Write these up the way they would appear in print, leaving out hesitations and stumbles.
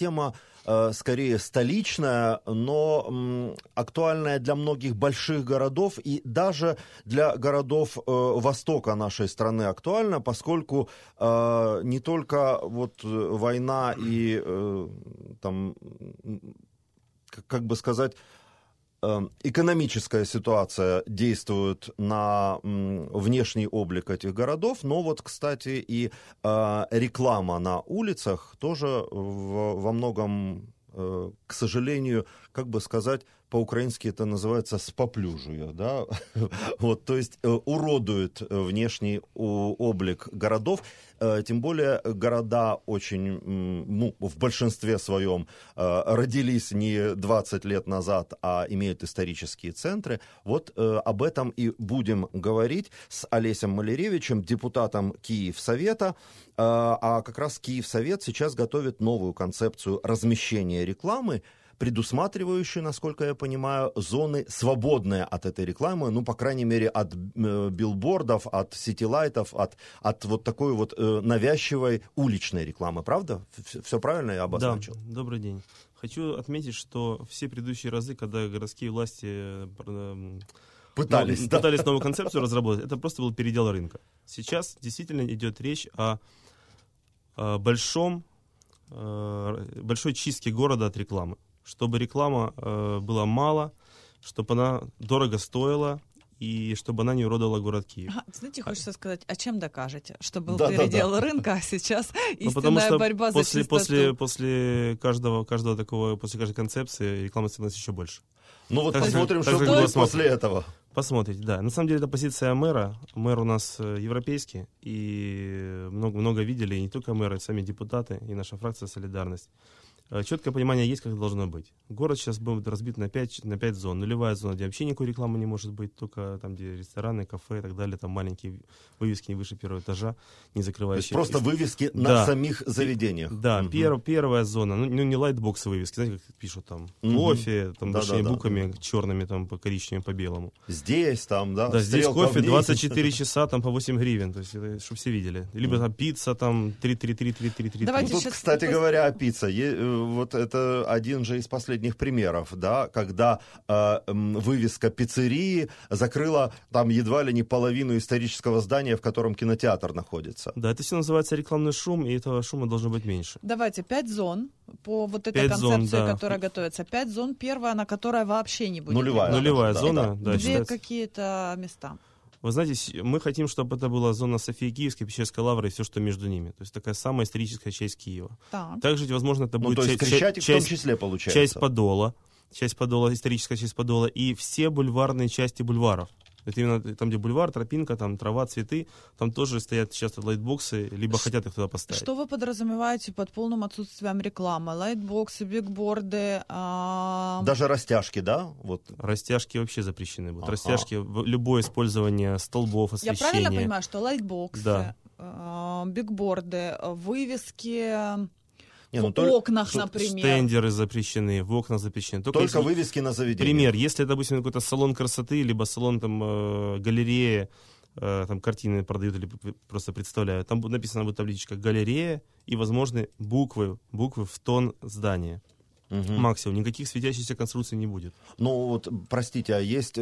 тема скорее столичная, но актуальная для многих больших городов и даже для городов востока нашей страны актуальна, поскольку не только вот война и там, как бы сказать, экономическая ситуация действует на внешний облик этих городов, но вот, кстати, и реклама на улицах тоже во многом, к сожалению, как бы сказать, по-украински это называется споплюжуя, да, вот, то есть уродует внешний облик городов, тем более города очень, ну, в большинстве своем родились не 20 лет назад, а имеют исторические центры. Вот об этом и будем говорить с Олесем Маляревичем, депутатом Киевсовета, а как раз Киевсовет сейчас готовит новую концепцию размещения рекламы, предусматривающие, насколько я понимаю, зоны, свободные от этой рекламы, ну, по крайней мере, от билбордов, от ситилайтов, от вот такой вот навязчивой уличной рекламы. Правда? Все правильно я обозначил? Да, добрый день. Хочу отметить, что все предыдущие разы, когда городские власти пытались новую концепцию разработать, это просто был передел рынка. Сейчас действительно идет речь о большой чистке города от рекламы. Чтобы реклама была мало, чтобы она дорого стоила и чтобы она не уродовала город Киев. Знаете, хочется сказать, а чем докажете, что был передел рынка, а сейчас истинная борьба за чистоту? После каждой концепции реклама становится еще больше. Ну вот посмотрим, что будет после этого. Посмотрите, да. На самом деле это позиция мэра. Мэр у нас европейский, и много видели, и не только мэры, и сами депутаты, и наша фракция «Солидарность». Четкое понимание есть, как должно быть. Город сейчас будет разбит на 5 зон. Нулевая зона, где вообще никакой рекламы не может быть, только там, где рестораны, кафе и так далее, там маленькие вывески не выше первого этажа, не закрывающие. То есть просто вывески на самих заведениях. Да, первая зона, ну не лайтбоксы вывески, знаете, как пишут там, кофе, там большими буквами черными, там по коричневым, по белому. Здесь там, да? Да, здесь кофе 24 часа, там по 8 гривен, то есть, чтобы все видели. Либо там пицца, там 3. Тут, кстати говоря, о пицце. Вот это один же из последних примеров, да, когда вывеска пиццерии закрыла там едва ли не половину исторического здания, в котором кинотеатр находится. Да, это все называется рекламный шум, и этого шума должно быть меньше. Давайте 5 зон по вот этой концепции, которая готовится. 5 зон, первая, на которой вообще не будет. Нулевая зона. Да, где какие-то места? Вы знаете, мы хотим, чтобы это была зона Софии Киевской, Печерской лавры и все, что между ними. То есть такая самая историческая часть Киева. Так. Также, возможно, это будет Крещатик в том числе получается. Часть Подола, историческая часть Подола и все бульварные части бульваров. Это именно там, где бульвар, тропинка, там трава, цветы, там тоже стоят часто лайтбоксы, либо хотят их туда поставить. Что вы подразумеваете под полным отсутствием рекламы? Лайтбоксы, бигборды? Даже растяжки, да? Вот. Растяжки вообще запрещены будут. Растяжки, любое использование столбов, освещения. Я правильно понимаю, что лайтбоксы, бигборды, вывески... в окнах, например. Стендеры запрещены, в окнах запрещены. Только вывески на заведение. Пример, если, допустим, какой-то салон красоты, либо салон там, галерея, там картины продают или просто представляют, там написано будет табличка «галерея» и, возможно, буквы в тон здания. Максимум. Никаких светящихся конструкций не будет. Ну вот, простите, а есть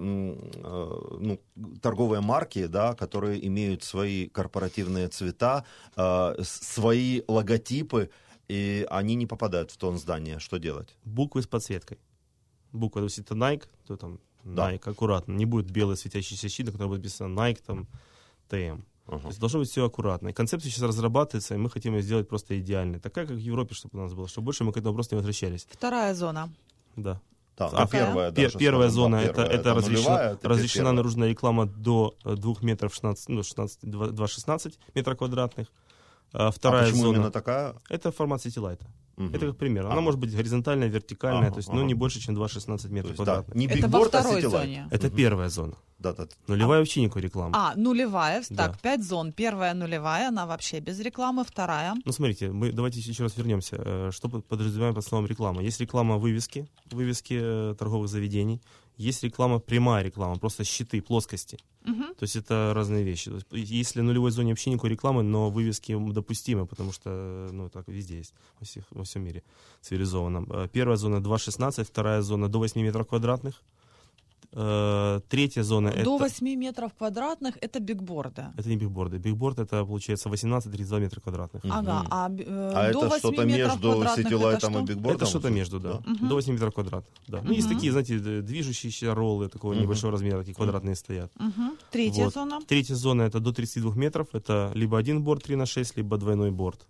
торговые марки, да, которые имеют свои корпоративные цвета, свои логотипы, и они не попадают в тон здания. Что делать? Буквы с подсветкой. Буква, если это Nike, то там Nike, аккуратно. Не будет белый светящийся щит, на котором будет написано Nike, там, TM. То есть должно быть все аккуратно. И концепция сейчас разрабатывается, и мы хотим ее сделать просто идеальной. Такая, как в Европе, чтобы у нас было, чтобы больше мы к этому просто не возвращались. Вторая зона. Да. Первая зона это разрешена наружная реклама до 2 метров 2,16 метра квадратных. Вторая почему зона, именно такая? Это формат ситилайта. Это как пример. Она может быть горизонтальная, вертикальная, то есть не больше, чем 2,16 метров квадратных. Не это во второй зоне. Это первая зона. Нулевая вообще никакой рекламы. Нулевая. Так, 5 зон. Первая нулевая, она вообще без рекламы. Вторая. Ну, смотрите, давайте еще раз вернемся. Что подразумеваем под словом реклама? Есть реклама вывески торговых заведений. Есть реклама, прямая реклама, просто щиты, плоскости. То есть это разные вещи. Если в нулевой зоне вообще никакой рекламы, но вывески допустимы, потому что так везде есть, во всем мире цивилизованном. Первая зона 2,16, вторая зона до 8 метров квадратных. Третья зона... До 8 метров квадратных — это бигборды. Это не бигборды. Бигборд — это, получается, 18-32 метра квадратных. Ага. А до это что-то между сетилайтом и бигбордом? Это что-то между, да. До 8 метров квадратных. Да. Ну, есть такие, знаете, движущиеся роллы такого небольшого размера, такие квадратные стоят. Третья зона? Третья зона — это до 32 метров. Это либо один борд 3/6, либо двойной борд.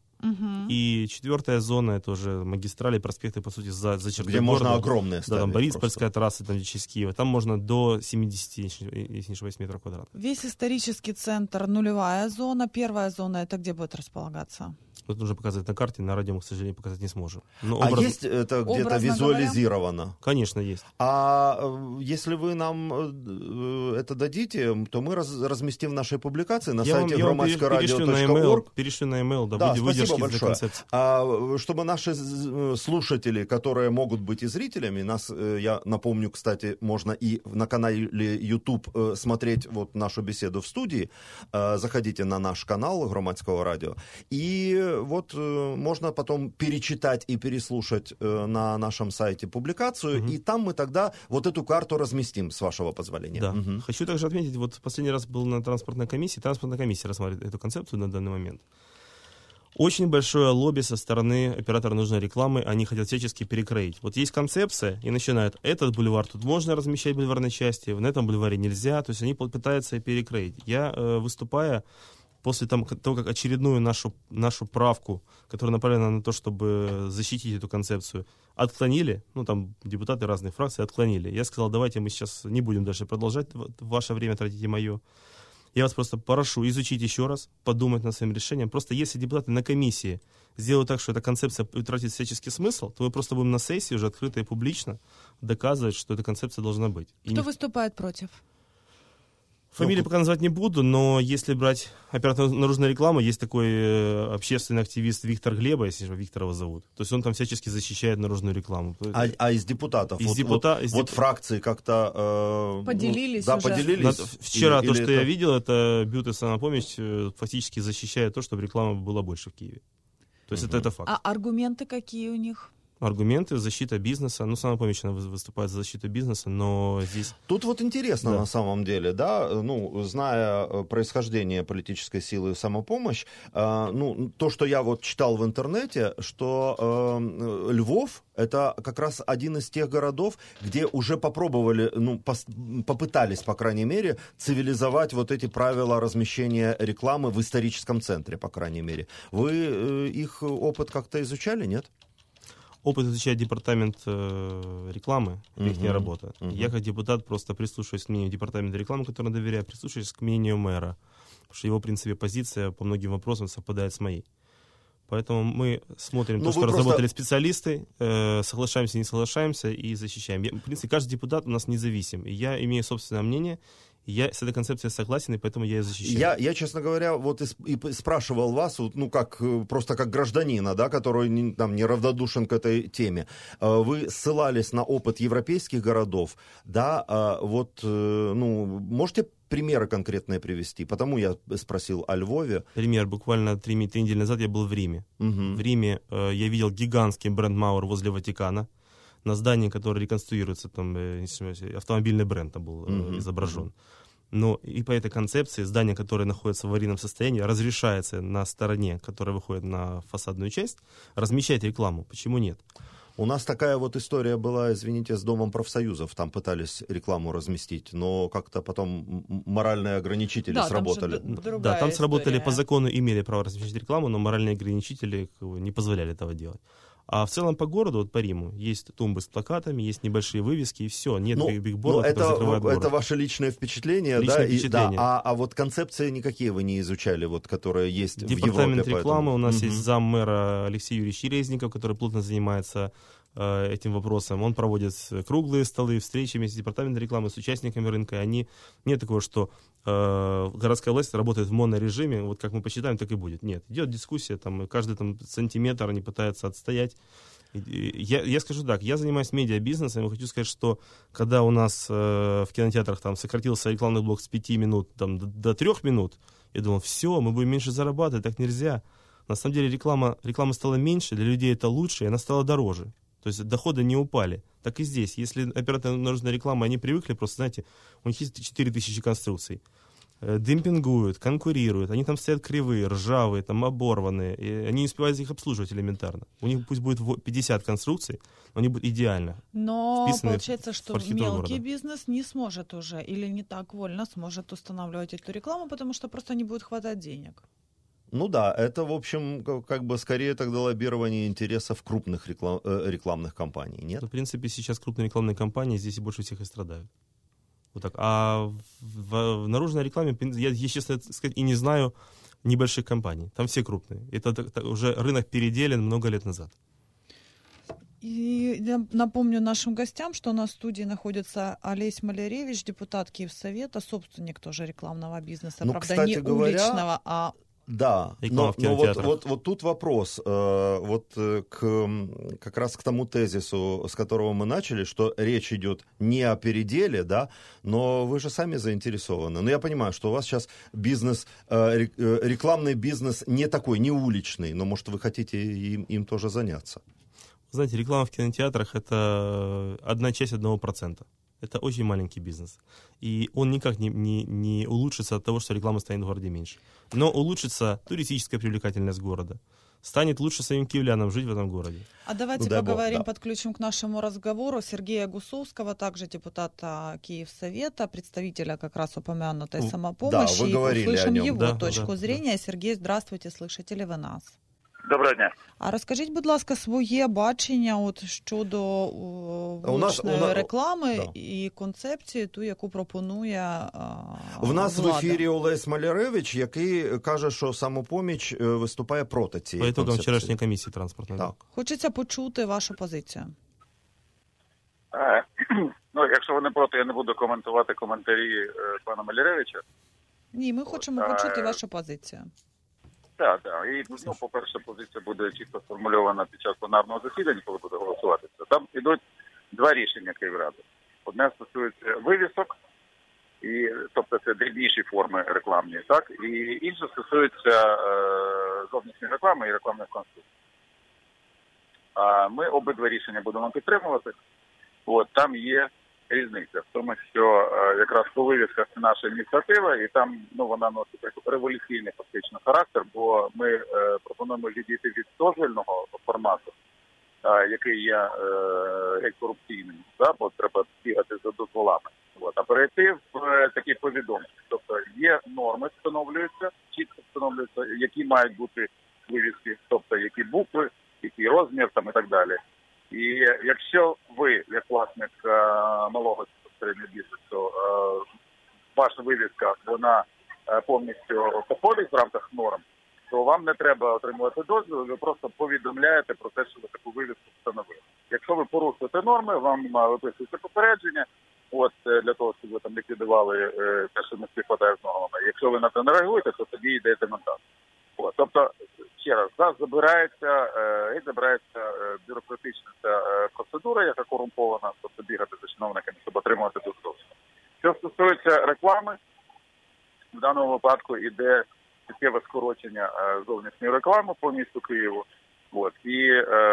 И четвертая зона — это уже магистрали, проспекты, по сути, за чертой где города. Можно огромные ставить. Да, там Бориспольская трасса, там через Киев. Там можно до 70, если не ошибаюсь, метров квадратных. Весь исторический центр — нулевая зона. Первая зона — это где будет располагаться? Это нужно показывать на карте, на радио мы, к сожалению, показать не сможем. Но есть это где-то визуализировано? Говоря? Конечно, есть. А если вы нам это дадите, то мы разместим в нашей публикации на сайте громадское-радио.орг. Перешлю на email, да, выдержки спасибо большое. концепции. Чтобы наши слушатели, которые могут быть и зрителями, я напомню, кстати, можно и на канале YouTube смотреть вот нашу беседу в студии. Заходите на наш канал Громадского радио. И вот можно потом перечитать и переслушать на нашем сайте публикацию, и там мы тогда вот эту карту разместим, с вашего позволения. Да. Хочу также отметить, вот последний раз был на транспортной комиссии рассматривает эту концепцию на данный момент. Очень большое лобби со стороны оператора нужной рекламы, они хотят всячески перекроить. Вот есть концепция, и начинают, этот бульвар тут можно размещать в бульварной части, на этом бульваре нельзя, то есть они пытаются перекроить. Я, выступая, после того, как очередную нашу правку, которая направлена на то, чтобы защитить эту концепцию, отклонили, там депутаты разных фракций отклонили. Я сказал, давайте мы сейчас не будем дальше продолжать, ваше время тратите мое. Я вас просто прошу изучить еще раз, подумать над своим решением. Просто если депутаты на комиссии сделают так, что эта концепция утратит всяческий смысл, то мы просто будем на сессии уже открыто и публично доказывать, что эта концепция должна быть. Кто выступает против? Фамилии пока назвать не буду, но если брать оператор наружной рекламы, есть такой общественный активист Виктор Глеба, если Виктора его зовут. То есть он там всячески защищает наружную рекламу. А из депутатов? Вот фракции как-то... поделились уже? Да, поделились. Вчера то, что я видел, это Бют и Самопомощь фактически защищает то, чтобы реклама была больше в Киеве. То есть это факт. А аргументы какие у них? Аргументы, защита бизнеса. Самопомощь выступает за защиту бизнеса, но здесь... Тут вот интересно на самом деле, да, зная происхождение политической силы «Самопомощь», то, что я вот читал в интернете, что Львов — это как раз один из тех городов, где уже попробовали, попытались, по крайней мере, цивилизовать вот эти правила размещения рекламы в историческом центре, по крайней мере. Вы их опыт как-то изучали, нет? Опыт изучает департамент рекламы, их работа. Я как депутат просто прислушиваюсь к мнению департамента рекламы, которому доверяю, прислушиваюсь к мнению мэра, потому что его, в принципе, позиция по многим вопросам совпадает с моей. Поэтому мы смотрим то, что разработали специалисты, соглашаемся, не соглашаемся и защищаем. В принципе, каждый депутат у нас независим. И я имею собственное мнение, я с этой концепцией согласен, и поэтому я ее защищаю. Я, честно говоря, вот и спрашивал вас, просто как гражданина, да, который неравнодушен к этой теме. Вы ссылались на опыт европейских городов, да, можете примеры конкретные привести? Потому я спросил о Львове. Пример. Буквально 3 недели назад я был в Риме. В Риме я видел гигантский бренд-мауэр возле Ватикана. На здании, которое реконструируется, там автомобильный бренд там был изображен. Но и по этой концепции здание, которое находится в аварийном состоянии, разрешается на стороне, которая выходит на фасадную часть, размещать рекламу. Почему нет? У нас такая вот история была, извините, с Домом профсоюзов. Там пытались рекламу разместить, но как-то потом моральные ограничители сработали. Там сработали по закону, имели право размещать рекламу, но моральные ограничители не позволяли этого делать. А в целом по городу, по Риму, есть тумбы с плакатами, есть небольшие вывески, и все. Нет бигбордов, которые закрывают город. Это ваше личное впечатление, впечатление. А вот концепции никакие вы не изучали, которые есть в Европе? Департамент рекламы, у нас есть заммэра Алексей Юрьевич Резников, который плотно занимается этим вопросом. Он проводит круглые столы, встречи вместе с департаментом рекламы, с участниками рынка. Нет такого, что городская власть работает в монорежиме, вот как мы посчитаем, так и будет. Нет, идет дискуссия, каждый сантиметр они пытаются отстоять. Я скажу так, я занимаюсь медиабизнесом, и хочу сказать, что когда у нас в кинотеатрах там сократился рекламный блок с 5 минут там, до 3 минут, я думал, все, мы будем меньше зарабатывать, так нельзя. На самом деле реклама стала меньше, для людей это лучше, и она стала дороже. То есть доходы не упали. Так и здесь. Если операторам нужна реклама, они привыкли, просто, знаете, у них есть 4000 конструкций. Демпингуют, конкурируют, они там стоят кривые, ржавые, там оборванные, и они не успевают их обслуживать элементарно. У них пусть будет 50 конструкций, но они будут идеально но получается, что мелкий бизнес не сможет уже или не так вольно сможет устанавливать эту рекламу, потому что просто не будет хватать денег. Ну да, это, в общем, как бы скорее тогда лоббирование интересов крупных рекламных компаний, нет? Ну, в принципе, сейчас крупные рекламные компании здесь и больше всех и страдают. Вот так. А в наружной рекламе, я, честно сказать, и не знаю небольших компаний. Там все крупные. Это уже рынок переделен много лет назад. И я напомню нашим гостям, что у нас в студии находится Олесь Маляревич, депутат Киевсовета, собственник тоже рекламного бизнеса, ну, правда, кстати не говоря, уличного, а... Да, но вот тут вопрос, как раз к тому тезису, с которого мы начали, что речь идет не о переделе, да, но вы же сами заинтересованы. Но я понимаю, что у вас сейчас бизнес, рекламный бизнес не такой, не уличный, но, может, вы хотите им тоже заняться. Знаете, реклама в кинотеатрах – это 1/1%. Это очень маленький бизнес. И он никак не улучшится от того, что реклама станет в городе меньше. Но улучшится туристическая привлекательность города. Станет лучше самим киевлянам жить в этом городе. А давайте поговорим, подключим к нашему разговору Сергея Гусовского, также депутата Киевсовета, представителя как раз упомянутой самопомощи. Да, вы говорили услышим о нем. его точку зрения. Сергей, здравствуйте, слышите ли ви нас? Доброго дня. А розкажіть, будь ласка, своє бачення от щодо вуличної реклами і концепції, ту, яку пропонує в нас влада. В ефірі Олесь Маляревич, який каже, що самопоміч виступає проти цієї концепції. По итогам вчорашньої комісії транспортної. Так. Хочеться почути вашу позицію. Ну, якщо ви не проти, я не буду коментувати коментарі пана Маляревича. Ні, ми хочемо почути вашу позицію. Так. І, ну, по-перше, позиція буде чітко сформульована під час пленарного засідання, коли буде голосуватися. Там ідуть два рішення Київради. Одне стосується вивісок, тобто це дрібніші форми рекламні, так? І інше стосується зовнішньої реклами і рекламних конструкцій. Ми обидва рішення будемо підтримувати. Там є різниця в тому, що якраз по вивісках це наша ініціатива, і там вона носить революційний фактично характер, бо ми пропонуємо відійти від дозвільного формату, який є геть корупційним, бо треба бігати за дозволами. А перейти в такі повідомлення. Тобто є норми, чітко встановлюються, які мають бути вивіски, тобто які букви, який розмір там і так далі. І якщо ви, як власник малого середнього бізнесу, ваша вивіска, вона повністю походить в рамках норм, то вам не треба отримувати дозвіл, ви просто повідомляєте про те, що ви таку вивіску встановили. Якщо ви порушуєте норми, вам виписується попередження, для того, щоб ви там ліквідували те, що не співпадає з нормами. Якщо ви на це не реагуєте, то тоді йде демонтаж. Тобто, ще раз, забирається бюрократична процедура, яка корумпована, тобто бігати за чиновниками, щоб отримувати дозвіл. Що стосується реклами, в даному випадку йде суттєве скорочення зовнішньої реклами по місту Києву. І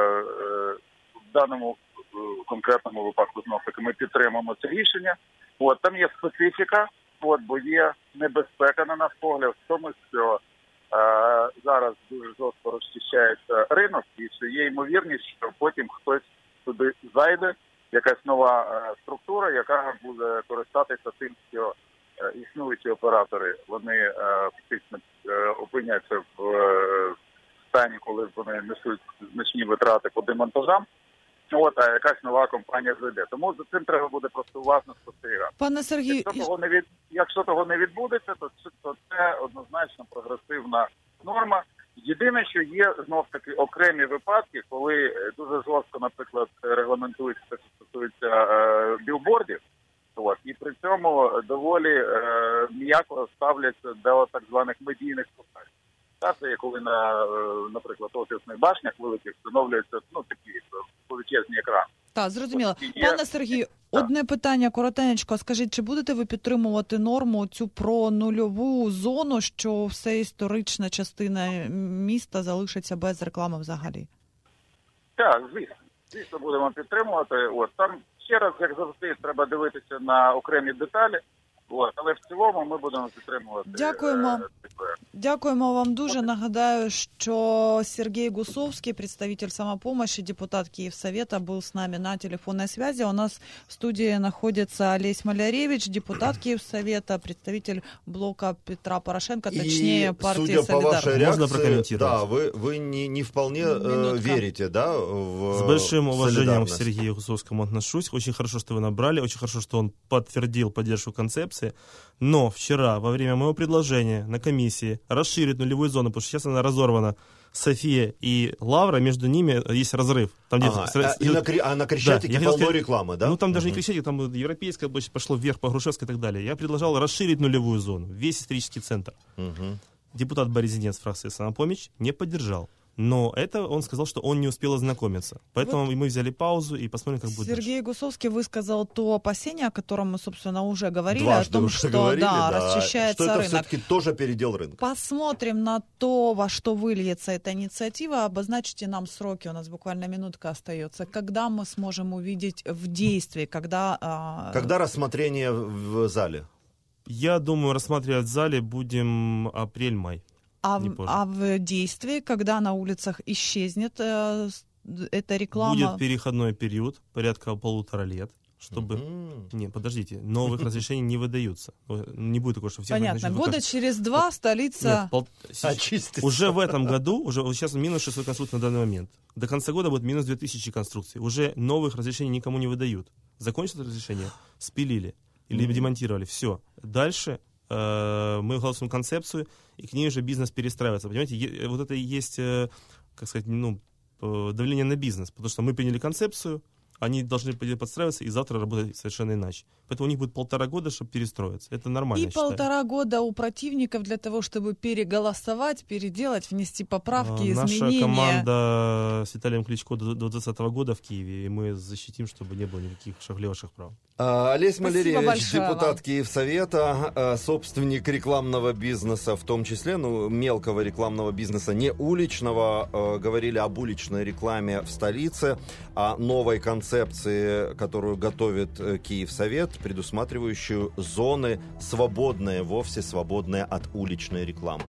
в даному конкретному випадку, знову таки, ми підтримуємо це рішення. Там є специфіка, бо є небезпека, на наш погляд, в тому, що зараз дуже жорстко розчищається ринок, і що є ймовірність, що потім хтось туди зайде, якась нова структура, яка буде користатися тим, що існуючі оператори, вони фактично опиняться в стані, коли вони несуть значні витрати по демонтажам, а якась нова компанія зайде. Тому за цим треба буде просто уважно спостерігати. Пане Сергію, якщо того не відбудеться, то це однозначно прогресивна норма. Єдине, що є, знов-таки, окремі випадки, коли дуже жорстко, наприклад, регламентується те, що стосується білбордів, і при цьому доволі м'яко ставляться до так званих медійних посад. Це є коли наприклад, офісних башнях великих встановлюються такі екран. Так, зрозуміло. Пане Сергію, одне питання коротенько. Скажіть, чи будете ви підтримувати норму цю про нульову зону, що вся історична частина міста залишиться без реклами взагалі? Так, звісно, будемо підтримувати. Там ще раз, як завжди, треба дивитися на окремі деталі. Але в цілому ми будемо підтримувати. Дякуємо вам дуже. Нагадаю, що Сергей Гусовский, представитель самопомощи, депутат Киевсовета, был с нами на телефонной связи. У нас в студии находится Олесь Маляревич, депутат Киевсовета, представитель блока Петра Порошенко, точнее партии «Солидарность». Судя по вашей реакции, можно прокомментировать? Да, вы не вполне верите, да, в С большим уважением к солидарность. Сергею Гусовскому отношусь. Очень хорошо, что вы набрали, очень хорошо, что он подтвердил поддержку концепции. Но вчера, во время моего предложения на комиссии расширить нулевую зону, потому что сейчас она разорвана, София и Лавра, между ними есть разрыв. Там, на Крещатике полно рекламы, да? Ну, там даже не Крещатик, там Европейская площадь пошло вверх по Грушевской и так далее. Я предложил расширить нулевую зону, весь исторический центр. Депутат Борисенец фракции «Самопомощь» не поддержал. Но это он сказал, что он не успел ознакомиться. Поэтому мы взяли паузу и посмотрим, как будет. Сергей Гусовский высказал то опасение, о котором мы, собственно, уже говорили. Дважды о том, уже что говорили, расчищается что это рынок. все-таки тоже передел рынка. Посмотрим на то, во что выльется эта инициатива. Обозначьте нам сроки, у нас буквально минутка остается. Когда мы сможем увидеть в действии, когда рассмотрение в зале? Я думаю, рассматривать в зале будем апрель-май. А в действии, когда на улицах исчезнет эта реклама? Будет переходной период, порядка 1,5 лет, чтобы... Не, подождите, новых разрешений не выдаются. Не будет такого, что всех... Понятно, года через 2 столица... Очистится. Уже в этом году, уже сейчас минус 600 конструкций на данный момент. До конца года будет минус 2000 конструкций. Уже новых разрешений никому не выдают. Закончилось разрешение, спилили или демонтировали, все. Дальше... мы голосуем концепцию, и к ней уже бизнес перестраивается. Понимаете, вот это и есть, как сказать, давление на бизнес, потому что мы приняли концепцию, они должны подстраиваться и завтра работать совершенно иначе. Поэтому у них будет 1,5 года, чтобы перестроиться. Это нормально, и 1,5 года у противников для того, чтобы переголосовать, переделать, внести поправки, изменения. Наша команда с Виталием Кличко до 2020 года в Киеве, и мы защитим, чтобы не было никаких шаглевших прав. Олесь Маляревич, депутат Киевсовета, собственник рекламного бизнеса, в том числе, мелкого рекламного бизнеса, не уличного. Говорили об уличной рекламе в столице, о новой концепции, которую готовит Киевсовет, предусматривающую зоны свободные, вовсе свободные от уличной рекламы.